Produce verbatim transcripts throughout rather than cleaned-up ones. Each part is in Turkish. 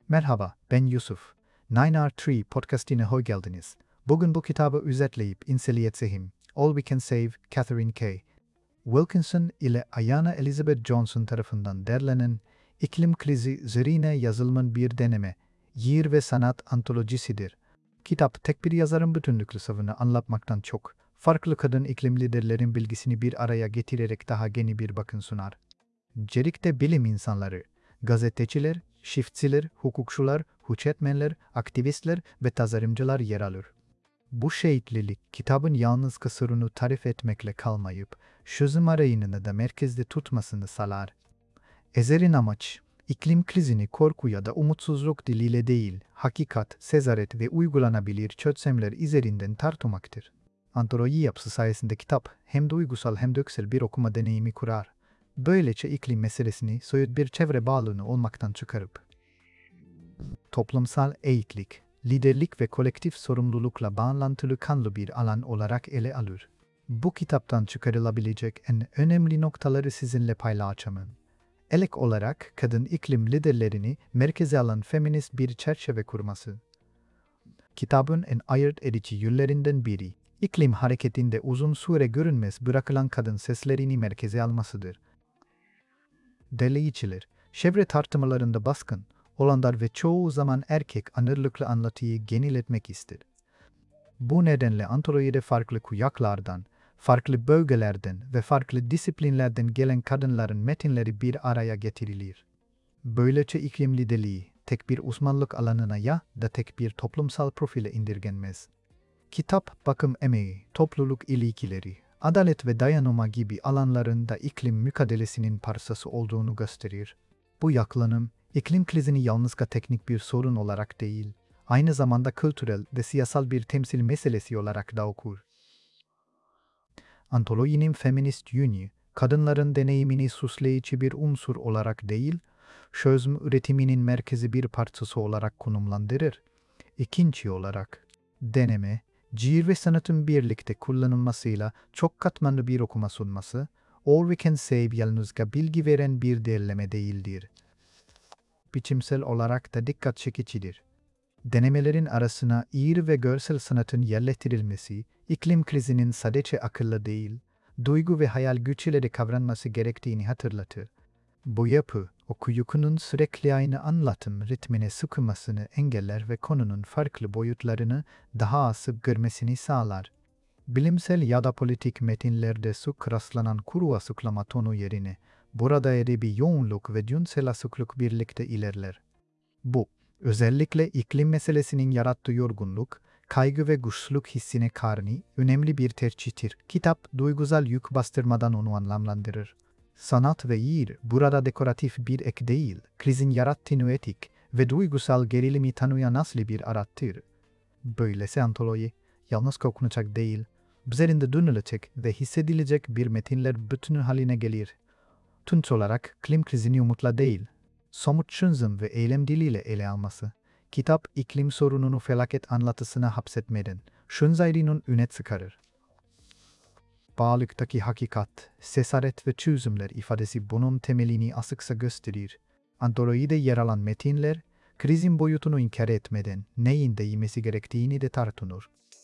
Merhaba, ben Yusuf. Nine R üç podcastine hoş geldiniz. Bugün bu kitabı özetleyip inceleyeceğim. All We Can Save, Catherine K. Wilkinson ile Ayanna Elizabeth Johnson tarafından derlenen İklim Krizi üzerine yazılmış bir deneme, yer ve sanat antolojisidir. Kitap tek bir yazarın bütünlüklü savını anlatmaktan çok, farklı kadın iklim liderlerin bilgisini bir araya getirerek daha geniş bir bakın sunar. İçerikte bilim insanları, gazeteciler, çiftçiler, hukukçular, hukukçular, aktivistler ve tasarımcılar yer alır. Bu şehitlilik kitabın yalnız kısırını tarif etmekle kalmayıp, çözüm arayışını da merkezde tutmasını sağlar. Eserin amaç, iklim krizini korku ya da umutsuzluk diliyle değil, hakikat, sezaret ve uygulanabilir çözümler üzerinden tartışmaktır. Antoloji yapısı sayesinde kitap hem duygusal hem döksel bir okuma deneyimi kurar. Böylece iklim meselesini soyut bir çevre bağlılığı olmaktan çıkarıp, toplumsal eğitlik, liderlik ve kolektif sorumlulukla bağlantılı kanlı bir alan olarak ele alır. Bu kitaptan çıkarılabilecek en önemli noktaları sizinle paylaşacağım. İlk olarak kadın iklim liderlerini merkeze alan feminist bir çerçeve kurması. Kitabın en ayırt edici yönlerinden biri, iklim hareketinde uzun süre görünmez bırakılan kadın seslerini merkeze almasıdır. Deliyiciler, çevre tartışmalarında baskın olanlar ve çoğu zaman erkek ağırlıklı anlatıyı genişletmek ister. Bu nedenle antolojide farklı kuyaklardan, farklı bölgelerden ve farklı disiplinlerden gelen kadınların metinleri bir araya getirilir. Böylece iklim liderliği tek bir uzmanlık alanına ya da tek bir toplumsal profile indirgenmez. Kitap, bakım emeği, topluluk ilişkileri, adalet ve dayanışma gibi alanlarında iklim mücadelesinin parçası olduğunu gösterir. Bu yaklaşım, iklim krizini yalnızca teknik bir sorun olarak değil, aynı zamanda kültürel ve siyasal bir temsil meselesi olarak da okur. Antolojinin feminist yönü, kadınların deneyimini süsleyici bir unsur olarak değil, çözüm üretiminin merkezi bir parçası olarak konumlandırır. İkinci olarak, deneme, şiir ve sanatın birlikte kullanılmasıyla çok katmanlı bir okuma sunması, All We Can Save yalnızca bilgi veren bir derleme değildir. Biçimsel olarak da dikkat çekicidir. Denemelerin arasına şiir ve görsel sanatın yerleştirilmesi, iklim krizinin sadece akılla değil, duygu ve hayal güçleri kavranması gerektiğini hatırlatır. Bu yapı, okuyucunun sürekli aynı anlatım ritmine sıkılmasını engeller ve konunun farklı boyutlarını daha sık görmesini sağlar. Bilimsel ya da politik metinlerde sık rastlanan kuru açıklama tonu yerine, burada edebi yoğunluk ve dünsel açıklık birlikte ilerler. Bu, özellikle iklim meselesinin yarattığı yorgunluk, kaygı ve güçlük hissine karşı önemli bir tercihtir. Kitap, duygusal yük bastırmadan onu anlamlandırır. Sanat ve şiir burada dekoratif bir ek değil, krizin yarattığı etik ve duygusal gerilimi tanıyan asli bir arattır. Böylesi antoloji, yalnız okunacak değil, üzerinde dönülecek ve hissedilecek bir metinler bütünü haline gelir. Tunç olarak iklim krizini umutla değil, somut çözüm ve eylem diliyle ele alması, kitap iklim sorununu felaket anlatısına hapsetmeden, şunzayrının öne çıkarır. Bağlıktaki hakikat, cesaret ve çözümler ifadesi bunun temelini açıkça gösterir. Antolojide yer alan metinler, krizin boyutunu inkar etmeden neyin değmesi gerektiğini de tartışır.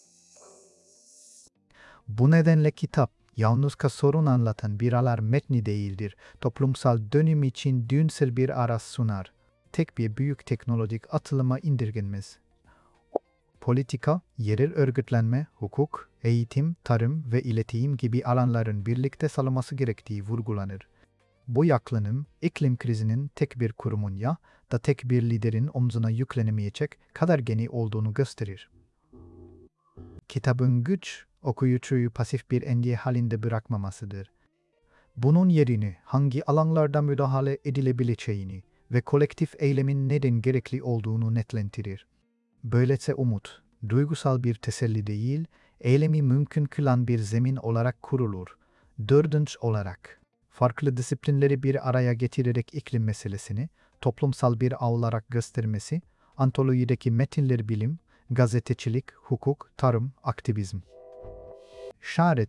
Bu nedenle kitap, yalnızca sorun anlatan bir alar metni değildir, toplumsal dönüm için dünsel bir araç sunar. Tek bir büyük teknolojik atılıma indirgenmez. Politika, yerel örgütlenme, hukuk, eğitim, tarım ve iletişim gibi alanların birlikte sağlanması gerektiği vurgulanır. Bu yaklaşım, iklim krizinin tek bir kurumun ya da tek bir liderin omzuna yüklenemeyecek kadar geniş olduğunu gösterir. Kitabın güç, okuyucuyu pasif bir endişe halinde bırakmamasıdır. Bunun yerini hangi alanlarda müdahale edilebileceğini ve kolektif eylemin neden gerekli olduğunu netlendirir. Böylece umut, duygusal bir teselli değil, eylemi mümkün kılan bir zemin olarak kurulur. Dördüncü olarak, farklı disiplinleri bir araya getirerek iklim meselesini toplumsal bir ağ olarak göstermesi, antolojideki metinler bilim, gazetecilik, hukuk, tarım, aktivizm,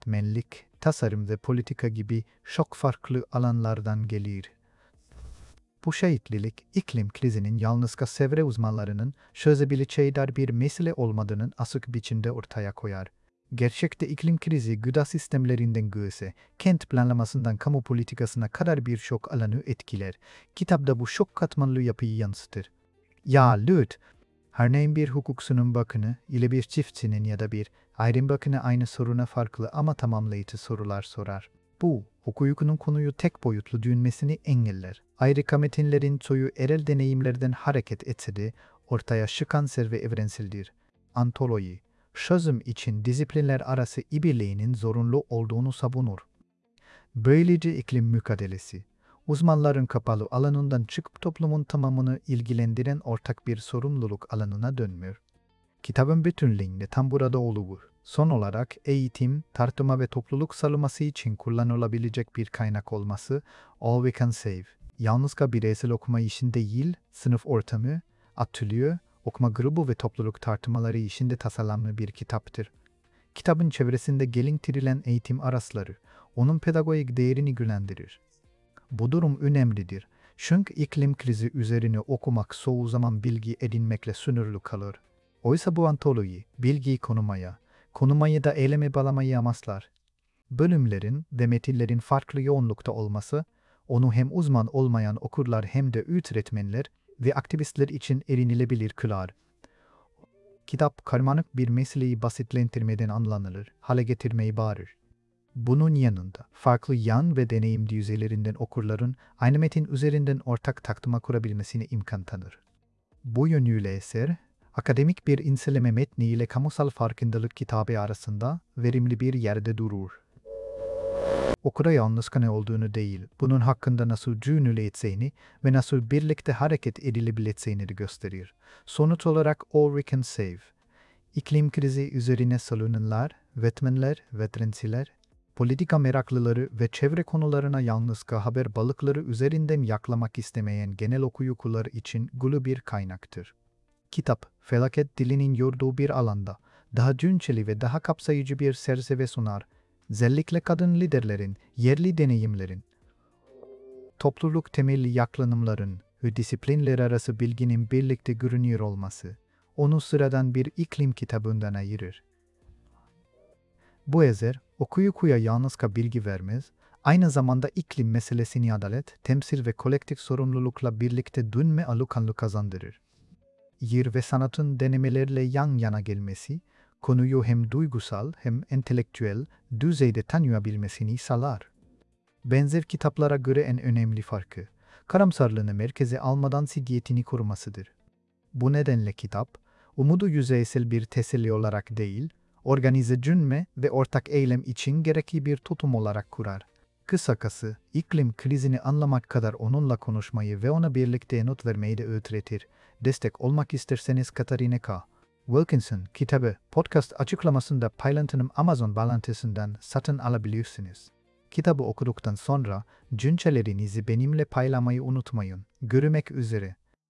şaretmenlik, tasarım ve politika gibi çok farklı alanlardan gelir. Bu şehitlilik, iklim krizinin yalnızca çevre uzmanlarının çözebileceği dar bir mesele olmadığının açık biçimde ortaya koyar. Gerçekte iklim krizi gıda sistemlerinden göğse, kent planlamasından kamu politikasına kadar birçok alanı etkiler. Kitapta bu çok katmanlı yapıyı yansıtır. Ya Lüt, örneğin bir hukukçunun bakını ile bir çiftçinin ya da bir ayrım bakını aynı soruna farklı ama tamamlayıcı sorular sorar. Bu, hukukun konuyu tek boyutlu düşünmesini engeller. Ayrıca metinlerin çoğu erel deneyimlerden hareket etse de ortaya çıkan serve evrenseldir. Antoloji, çözüm için disiplinler arası işbirliğinin zorunlu olduğunu savunur. Böylece iklim mücadelesi, uzmanların kapalı alanından çıkıp toplumun tamamını ilgilendiren ortak bir sorumluluk alanına dönmüyor. Kitabın bütünlüğünde tam burada olur. Son olarak eğitim, tartışma ve topluluk sağlaması için kullanılabilecek bir kaynak olması All We Can Save. Yalnızca bireysel okuma için değil, sınıf ortamı, atölye, okuma grubu ve topluluk tartışmaları için de tasarlanmış bir kitaptır. Kitabın çevresinde geliştirilen eğitim araçları, onun pedagojik değerini güçlendirir. Bu durum önemlidir. Çünkü iklim krizi üzerine okumak çoğu zaman bilgi edinmekle sınırlı kalır. Oysa bu antoloji, bilgiyi konumaya, konumayı da eyleme bağlamayı amaçlar. Bölümlerin ve metinlerin farklı yoğunlukta olması, onu hem uzman olmayan okurlar hem de öğretmenler ve aktivistler için erinilebilir kılar. Kitap karmaşık bir meseleyi basitlendirmeden anlanılır, hale getirmeyi bağırır. Bunun yanında farklı yan ve deneyim düzeylerinden okurların aynı metin üzerinden ortak tartışma kurabilmesine imkan tanır. Bu yönüyle eser, akademik bir inceleme metni ile kamusal farkındalık kitabı arasında verimli bir yerde durur. Okura yalnızca ne olduğunu değil, bunun hakkında nasıl düşünüleceğini ve nasıl birlikte hareket edilebileceğini de gösterir. Sonuç olarak All We Can Save, iklim krizi üzerine savunanlar, öğretmenler, öğrenciler, politika meraklıları ve çevre konularına yalnızca haber balıkları üzerinden yaklamak istemeyen genel okuyucular için gülü bir kaynaktır. Kitap, felaket dilinin yorduğu bir alanda, daha cünceli ve daha kapsayıcı bir çerçeve sunar, özellikle kadın liderlerin, yerli deneyimlerin, topluluk temelli yaklanımların ve disiplinler arası bilginin birlikte görünüyor olması, onu sıradan bir iklim kitabından ayırır. Bu eser, okuyucuya yalnızca bilgi vermez, aynı zamanda iklim meselesini adalet, temsil ve kolektif sorumlulukla birlikte dönme alışkanlığı kazandırır. Yer ve sanatın denemelerle yan yana gelmesi, konuyu hem duygusal hem entelektüel düzeyde tanıyabilmesini sağlar. Benzer kitaplara göre en önemli farkı, karamsarlığını merkeze almadan ciddiyetini korumasıdır. Bu nedenle kitap, umudu yüzeysel bir teselli olarak değil, organize düşünme ve ortak eylem için gerekli bir tutum olarak kurar. Kısacası, iklim krizini anlamak kadar onunla konuşmayı ve ona birlikte not vermeyi de öğretir. Destek olmak isterseniz Katarina K. Wilkinson kitabı podcast açıklamasında paylaştığım Amazon bağlantısından satın alabilirsiniz. Kitabı okuduktan sonra düşüncelerinizi benimle paylaşmayı unutmayın. Görüşmek üzere.